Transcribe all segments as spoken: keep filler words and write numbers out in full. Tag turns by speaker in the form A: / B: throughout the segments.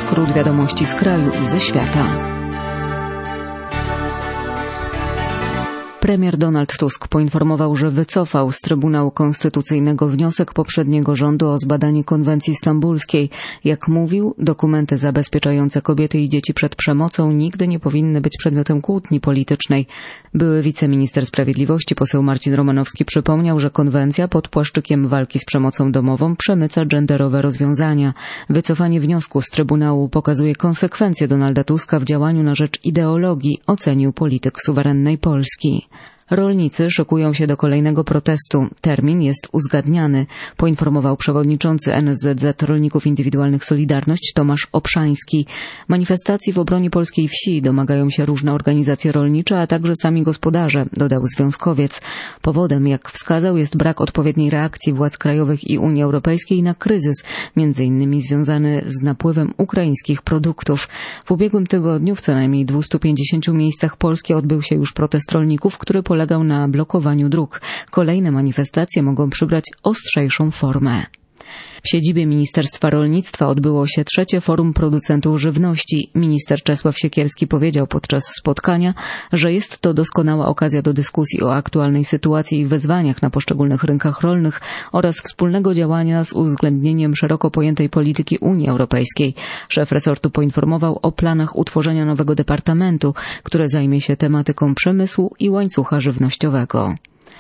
A: skrót wiadomości z kraju i ze świata. Premier Donald Tusk poinformował, że wycofał z Trybunału Konstytucyjnego wniosek poprzedniego rządu o zbadanie konwencji stambulskiej. Jak mówił, dokumenty zabezpieczające kobiety i dzieci przed przemocą nigdy nie powinny być przedmiotem kłótni politycznej. Były wiceminister sprawiedliwości poseł Marcin Romanowski przypomniał, że konwencja pod płaszczykiem walki z przemocą domową przemyca genderowe rozwiązania. Wycofanie wniosku z Trybunału pokazuje konsekwencje Donalda Tuska w działaniu na rzecz ideologii, ocenił polityk suwerennej Polski. Rolnicy szykują się do kolejnego protestu. Termin jest uzgadniany, poinformował przewodniczący N S Z Z Rolników Indywidualnych Solidarność Tomasz Obszański. Manifestacji w obronie polskiej wsi domagają się różne organizacje rolnicze, a także sami gospodarze, dodał związkowiec. Powodem, jak wskazał, jest brak odpowiedniej reakcji władz krajowych i Unii Europejskiej na kryzys, między innymi związany z napływem ukraińskich produktów. W ubiegłym tygodniu w co najmniej dwustu pięćdziesięciu miejscach Polski odbył się już protest rolników, który polegał na blokowaniu dróg. Kolejne manifestacje mogą przybrać ostrzejszą formę. W siedzibie Ministerstwa Rolnictwa odbyło się trzecie forum producentów żywności. Minister Czesław Siekierski powiedział podczas spotkania, że jest to doskonała okazja do dyskusji o aktualnej sytuacji i wyzwaniach na poszczególnych rynkach rolnych oraz wspólnego działania z uwzględnieniem szeroko pojętej polityki Unii Europejskiej. Szef resortu poinformował o planach utworzenia nowego departamentu, które zajmie się tematyką przemysłu i łańcucha żywnościowego.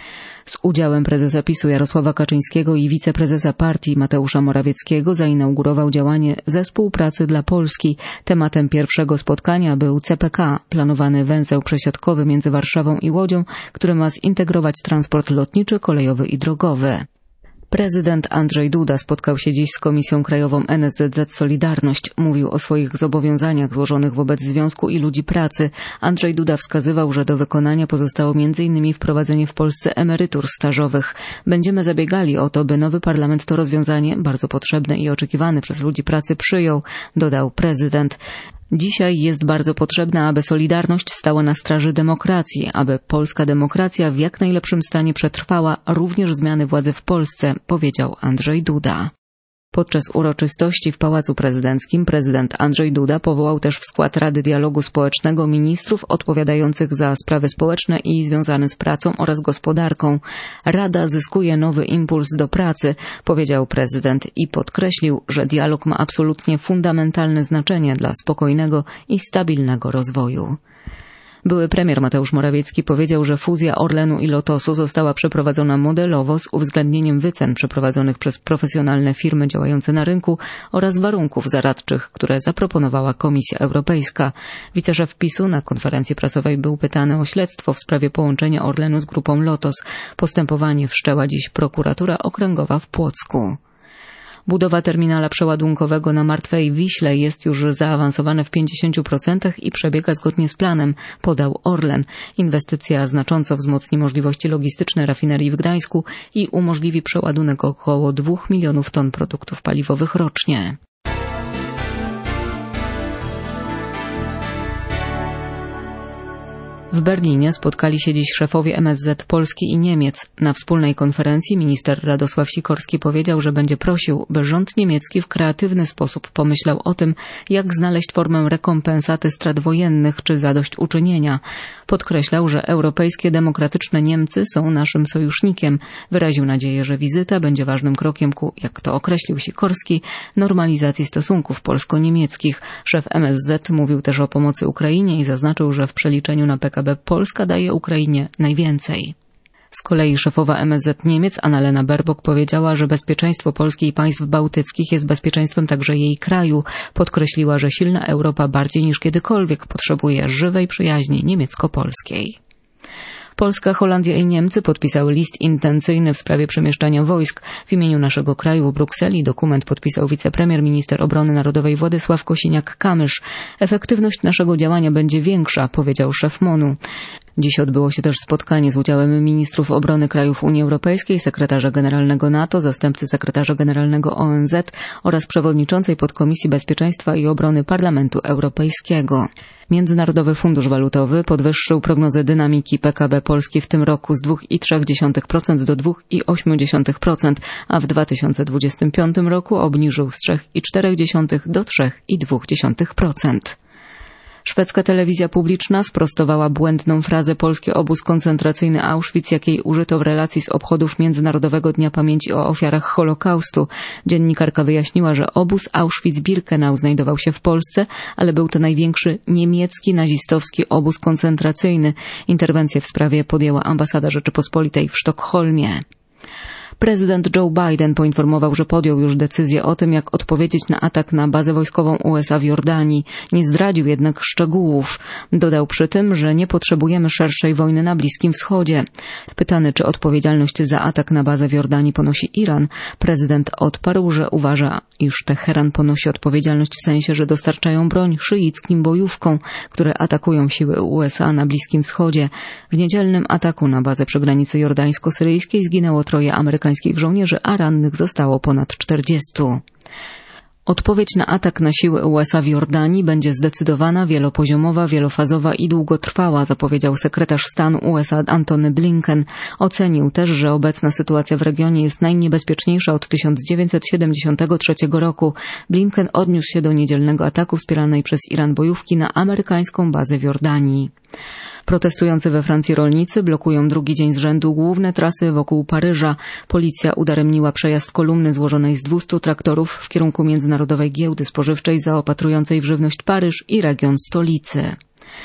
A: Z udziałem prezesa PiSu Jarosława Kaczyńskiego i wiceprezesa partii Mateusza Morawieckiego zainaugurował działanie Zespół Pracy dla Polski. Tematem pierwszego spotkania był C P K, planowany węzeł przesiadkowy między Warszawą i Łodzią, który ma zintegrować transport lotniczy, kolejowy i drogowy. Prezydent Andrzej Duda spotkał się dziś z Komisją Krajową N S Z Z Solidarność. Mówił o swoich zobowiązaniach złożonych wobec Związku i Ludzi Pracy. Andrzej Duda wskazywał, że do wykonania pozostało między innymi wprowadzenie w Polsce emerytur stażowych. Będziemy zabiegali o to, by nowy parlament to rozwiązanie, bardzo potrzebne i oczekiwane przez ludzi pracy, przyjął, dodał prezydent. Dzisiaj jest bardzo potrzebne, aby Solidarność stała na straży demokracji, aby polska demokracja w jak najlepszym stanie przetrwała również zmiany władzy w Polsce, powiedział Andrzej Duda. Podczas uroczystości w Pałacu Prezydenckim prezydent Andrzej Duda powołał też w skład Rady Dialogu Społecznego ministrów odpowiadających za sprawy społeczne i związane z pracą oraz gospodarką. Rada zyskuje nowy impuls do pracy, powiedział prezydent i podkreślił, że dialog ma absolutnie fundamentalne znaczenie dla spokojnego i stabilnego rozwoju. Były premier Mateusz Morawiecki powiedział, że fuzja Orlenu i Lotosu została przeprowadzona modelowo z uwzględnieniem wycen przeprowadzonych przez profesjonalne firmy działające na rynku oraz warunków zaradczych, które zaproponowała Komisja Europejska. Wiceszef PiSu na konferencji prasowej był pytany o śledztwo w sprawie połączenia Orlenu z grupą Lotos. Postępowanie wszczęła dziś prokuratura okręgowa w Płocku. Budowa terminala przeładunkowego na Martwej Wiśle jest już zaawansowana w pięćdziesięciu procentach i przebiega zgodnie z planem, podał Orlen. Inwestycja znacząco wzmocni możliwości logistyczne rafinerii w Gdańsku i umożliwi przeładunek około dwóch milionów ton produktów paliwowych rocznie. W Berlinie spotkali się dziś szefowie M S Z Polski i Niemiec. Na wspólnej konferencji minister Radosław Sikorski powiedział, że będzie prosił, by rząd niemiecki w kreatywny sposób pomyślał o tym, jak znaleźć formę rekompensaty strat wojennych czy zadośćuczynienia. Podkreślał, że europejskie demokratyczne Niemcy są naszym sojusznikiem. Wyraził nadzieję, że wizyta będzie ważnym krokiem ku, jak to określił Sikorski, normalizacji stosunków polsko-niemieckich. Szef M S Z mówił też o pomocy Ukrainie i zaznaczył, że w przeliczeniu na P K B Polska daje Ukrainie najwięcej. Z kolei szefowa M S Z Niemiec Annalena Baerbock powiedziała, że bezpieczeństwo Polski i państw bałtyckich jest bezpieczeństwem także jej kraju. Podkreśliła, że silna Europa bardziej niż kiedykolwiek potrzebuje żywej przyjaźni niemiecko-polskiej. Polska, Holandia i Niemcy podpisały list intencyjny w sprawie przemieszczania wojsk. W imieniu naszego kraju w Brukseli dokument podpisał wicepremier, minister obrony narodowej Władysław Kosiniak-Kamysz. Efektywność naszego działania będzie większa, powiedział szef M O N-u. Dziś odbyło się też spotkanie z udziałem ministrów obrony krajów Unii Europejskiej, sekretarza generalnego NATO, zastępcy sekretarza generalnego O N Z oraz przewodniczącej podkomisji bezpieczeństwa i obrony Parlamentu Europejskiego. Międzynarodowy Fundusz Walutowy podwyższył prognozę dynamiki P K B Polski w tym roku z dwa i trzy dziesiąte procent do dwa i osiem dziesiątych procent, a w dwa tysiące dwudziestym piątym roku obniżył z trzy i cztery dziesiątych do trzy i dwa dziesiątych procent. Szwedzka telewizja publiczna sprostowała błędną frazę polski obóz koncentracyjny Auschwitz, jakiej użyto w relacji z obchodów Międzynarodowego Dnia Pamięci o Ofiarach Holokaustu. Dziennikarka wyjaśniła, że obóz Auschwitz-Birkenau znajdował się w Polsce, ale był to największy niemiecki nazistowski obóz koncentracyjny. Interwencję w sprawie podjęła ambasada Rzeczypospolitej w Sztokholmie. Prezydent Joe Biden poinformował, że podjął już decyzję o tym, jak odpowiedzieć na atak na bazę wojskową U S A w Jordanii. Nie zdradził jednak szczegółów. Dodał przy tym, że nie potrzebujemy szerszej wojny na Bliskim Wschodzie. Pytany, czy odpowiedzialność za atak na bazę w Jordanii ponosi Iran, prezydent odparł, że uważa, iż Teheran ponosi odpowiedzialność w sensie, że dostarczają broń szyickim bojówkom, które atakują siły U S A na Bliskim Wschodzie. W niedzielnym ataku na bazę przy granicy jordańsko-syryjskiej zginęło troje Amerykanów żołnierzy, a rannych zostało ponad czterdziestu. Odpowiedź na atak na siły U S A w Jordanii będzie zdecydowana, wielopoziomowa, wielofazowa i długotrwała, zapowiedział sekretarz stanu U S A Antony Blinken. Ocenił też, że obecna sytuacja w regionie jest najniebezpieczniejsza od tysiąc dziewięćset siedemdziesiątego trzeciego roku. Blinken odniósł się do niedzielnego ataku wspieranej przez Iran bojówki na amerykańską bazę w Jordanii. Protestujący we Francji rolnicy blokują drugi dzień z rzędu główne trasy wokół Paryża. Policja udaremniła przejazd kolumny złożonej z dwustu traktorów w kierunku Międzynarodowej Giełdy Spożywczej zaopatrującej w żywność Paryż i region stolicy.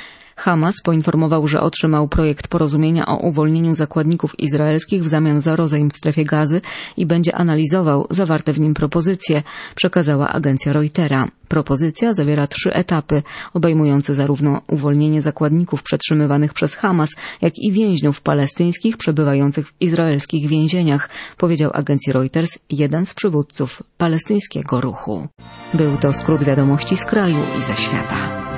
A: Hamas poinformował, że otrzymał projekt porozumienia o uwolnieniu zakładników izraelskich w zamian za rozejm w strefie Gazy i będzie analizował zawarte w nim propozycje, przekazała agencja Reutera. Propozycja zawiera trzy etapy, obejmujące zarówno uwolnienie zakładników przetrzymywanych przez Hamas, jak i więźniów palestyńskich przebywających w izraelskich więzieniach, powiedział agencji Reuters jeden z przywódców palestyńskiego ruchu. Był to skrót wiadomości z kraju i ze świata.